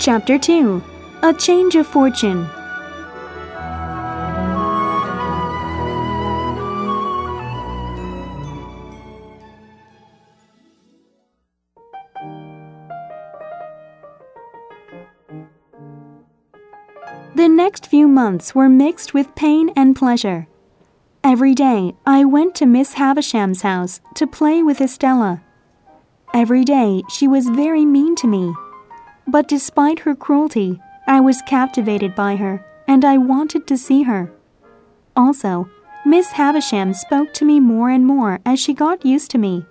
Chapter 2. A Change of Fortune. The next few months were mixed with pain and pleasure. Every day I went to Miss Havisham's house to play with Estella. Every day she was very mean to me. But despite her cruelty, I was captivated by her, and I wanted to see her. Also, Miss Havisham spoke to me more and more as she got used to me.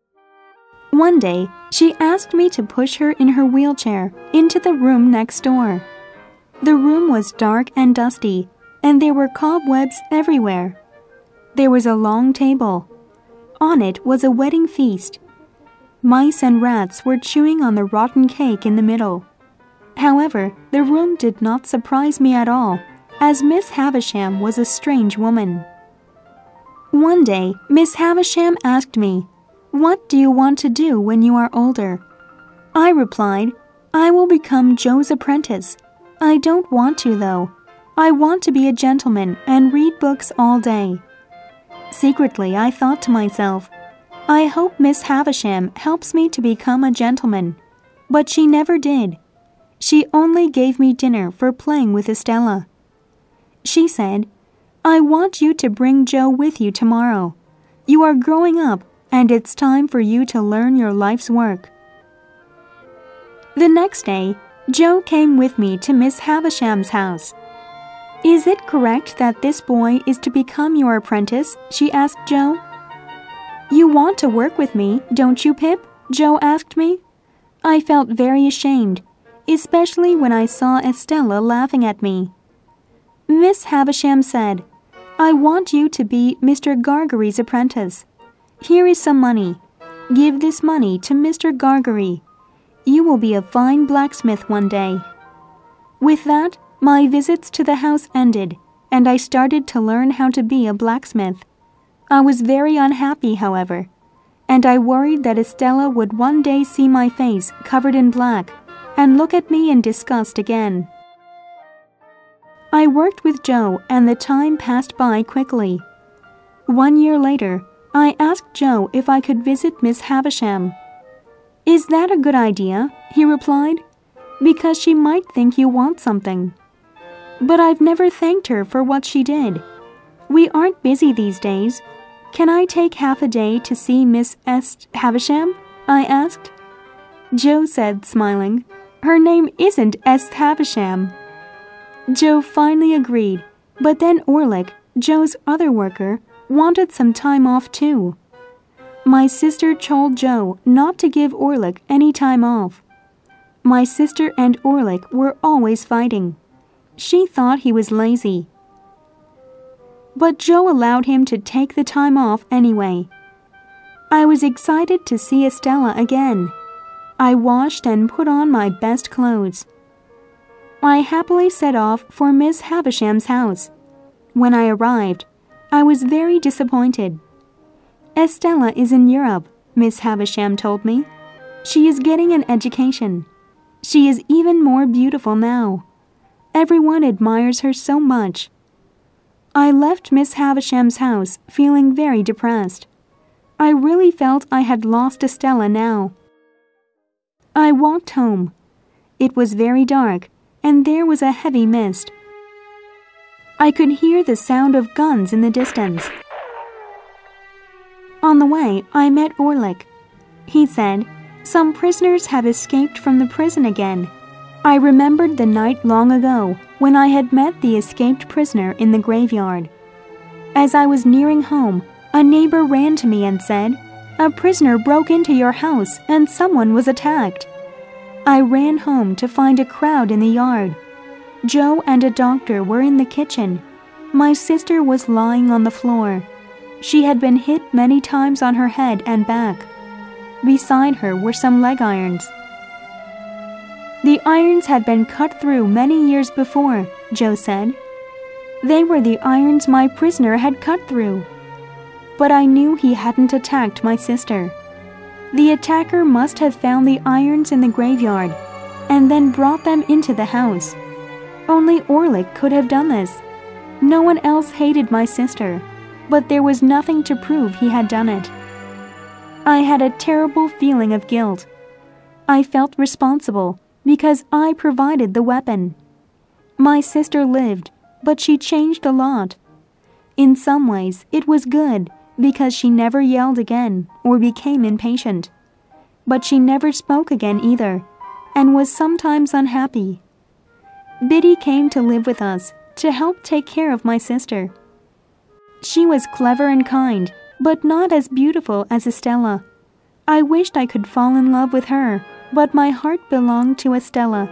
One day, she asked me to push her in her wheelchair into the room next door. The room was dark and dusty, and there were cobwebs everywhere. There was a long table. On it was a wedding feast. Mice and rats were chewing on the rotten cake in the middle. However, the room did not surprise me at all, as Miss Havisham was a strange woman. One day, Miss Havisham asked me, "What do you want to do when you are older?" I replied, "I will become Joe's apprentice. I don't want to, though. I want to be a gentleman and read books all day." Secretly, I thought to myself, I hope Miss Havisham helps me to become a gentleman. But she never did. She only gave me dinner for playing with Estella. She said, "I want you to bring Joe with you tomorrow. You are growing up, and it's time for you to learn your life's work." The next day, Joe came with me to Miss Havisham's house. "Is it correct that this boy is to become your apprentice?" she asked Joe. "You want to work with me, don't you, Pip?" Joe asked me. I felt very ashamed, especially when I saw Estella laughing at me. Miss Havisham said, "I want you to be Mr. Gargery's apprentice. Here is some money. Give this money to Mr. Gargery. You will be a fine blacksmith one day." With that, my visits to the house ended, and I started to learn how to be a blacksmith. I was very unhappy, however, and I worried that Estella would one day see my face covered in black and look at me in disgust again. I worked with Joe, and the time passed by quickly. 1 year later, I asked Joe if I could visit Miss Havisham. "Is that a good idea?" he replied, "because she might think you want something." "But I've never thanked her for what she did. We aren't busy these days. Can I take half a day to see Miss Havisham?" I asked. Joe said, smiling, "Her name isn't Havisham." Joe finally agreed, but then Orlick, Joe's other worker, wanted some time off too. My sister told Joe not to give Orlick any time off. My sister and Orlick were always fighting. She thought he was lazy. But Joe allowed him to take the time off anyway. I was excited to see Estella again. I washed and put on my best clothes. I happily set off for Miss Havisham's house. When I arrived, I was very disappointed. "Estella is in Europe," Miss Havisham told me. "She is getting an education. She is even more beautiful now. Everyone admires her so much." I left Miss Havisham's house feeling very depressed. I really felt I had lost Estella now. I walked home. It was very dark, and there was a heavy mist. I could hear the sound of guns in the distance. On the way, I met Orlick. He said, "Some prisoners have escaped from the prison again." I remembered the night long ago when I had met the escaped prisoner in the graveyard. As I was nearing home, a neighbor ran to me and said, "A prisoner broke into your house and someone was attacked." I ran home to find a crowd in the yard. Joe and a doctor were in the kitchen. My sister was lying on the floor. She had been hit many times on her head and back. Beside her were some leg irons. The irons had been cut through many years before, Joe said. They were the irons my prisoner had cut through. But I knew he hadn't attacked my sister. The attacker must have found the irons in the graveyard. and then brought them into the house. Only Orlik could have done this. No one else hated my sister, but there was nothing to prove he had done it. I had a terrible feeling of guilt. I felt responsible because I provided the weapon. My sister lived, but she changed a lot. In some ways, it was good because she never yelled again or became impatient. But she never spoke again either, and was sometimes unhappy. Biddy came to live with us to help take care of my sister. She was clever and kind, but not as beautiful as Estella. I wished I could fall in love with her, but my heart belonged to Estella.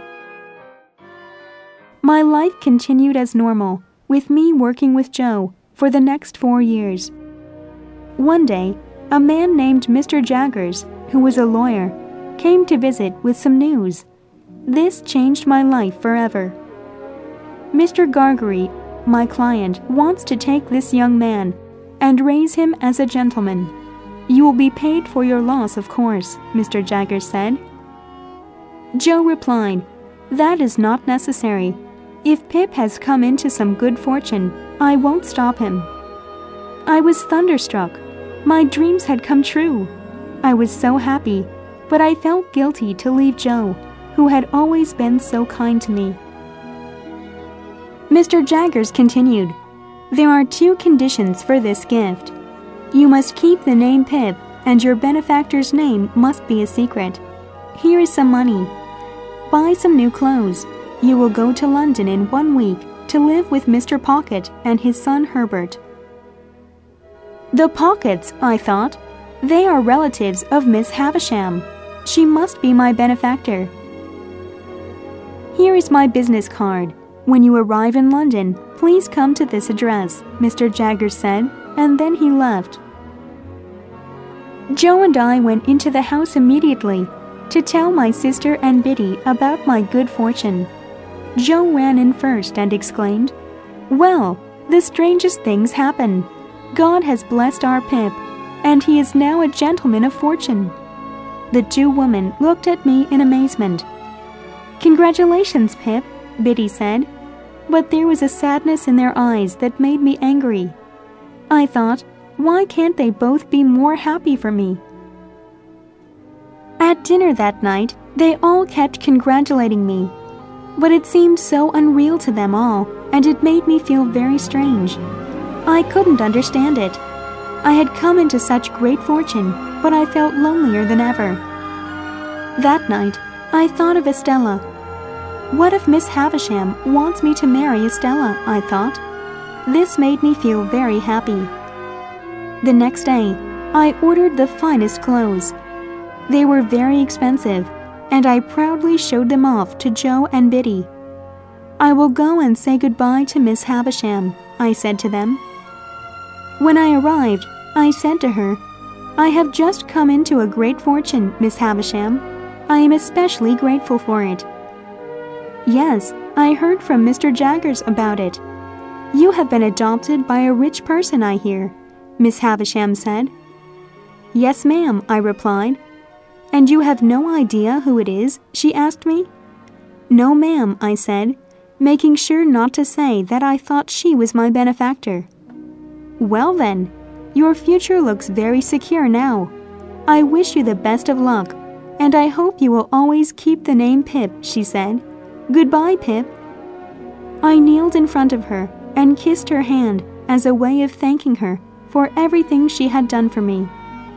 My life continued as normal, with me working with Joe for the next 4 years. One day, a man named Mr. Jaggers, who was a lawyer, came to visit with some news. This changed my life forever. Mr. Gargery, my client, wants to take this young man and raise him as a gentleman. You will be paid for your loss, of course, Mr. Jaggers said. Joe replied, "That is not necessary. If Pip has come into some good fortune, I won't stop him." I was thunderstruck. My dreams had come true. I was so happy, but I felt guilty to leave Joe, who had always been so kind to me. Mr. Jaggers continued, "There are 2 conditions for this gift. You must keep the name Pip, and your benefactor's name must be a secret. Here is some money. Buy some new clothes. You will go to London in 1 week to live with Mr. Pocket and his son Herbert." The Pockets, I thought. They are relatives of Miss Havisham. She must be my benefactor. "Here is my business card. When you arrive in London, please come to this address," Mr. Jaggers said, and then he left. Joe and I went into the house immediately to tell my sister and Biddy about my good fortune. Joe ran in first and exclaimed, "Well, the strangest things happen. God has blessed our Pip, and he is now a gentleman of fortune." The 2 women looked at me in amazement. "Congratulations, Pip," Biddy said, but there was a sadness in their eyes that made me angry. I thought, why can't they both be more happy for me? At dinner that night, they all kept congratulating me, but it seemed so unreal to them all, and it made me feel very strange. I couldn't understand it. I had come into such great fortune, but I felt lonelier than ever. That night, I thought of Estella. What if Miss Havisham wants me to marry Estella, I thought. This made me feel very happy. The next day, I ordered the finest clothes. They were very expensive, and I proudly showed them off to Joe and Biddy. "I will go and say goodbye to Miss Havisham," I said to them. When I arrived, I said to her, "I have just come into a great fortune, Miss Havisham. I am especially grateful for it." "Yes, I heard from Mr. Jaggers about it. You have been adopted by a rich person, I hear," Miss Havisham said. "Yes, ma'am," I replied. "And you have no idea who it is?" she asked me. "No, ma'am," I said, making sure not to say that I thought she was my benefactor. "Well then, your future looks very secure now. I wish you the best of luck, and I hope you will always keep the name Pip," she said. "Goodbye, Pip." I kneeled in front of her and kissed her hand as a way of thanking her for everything she had done for me.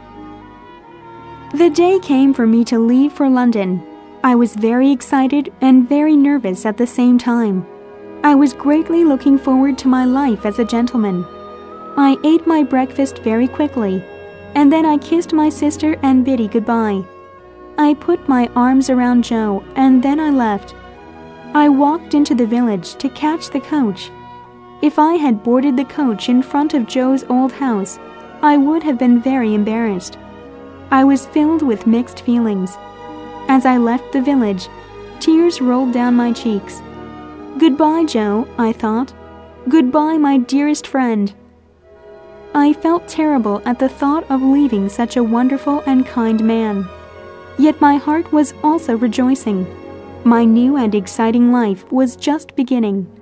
The day came for me to leave for London. I was very excited and very nervous at the same time. I was greatly looking forward to my life as a gentleman. I ate my breakfast very quickly, and then I kissed my sister and Biddy goodbye. I put my arms around Joe, and then I left. I walked into the village to catch the coach. If I had boarded the coach in front of Joe's old house, I would have been very embarrassed. I was filled with mixed feelings. As I left the village, tears rolled down my cheeks. "Goodbye, Joe," I thought. "Goodbye, my dearest friend." I felt terrible at the thought of leaving such a wonderful and kind man. Yet my heart was also rejoicing. My new and exciting life was just beginning.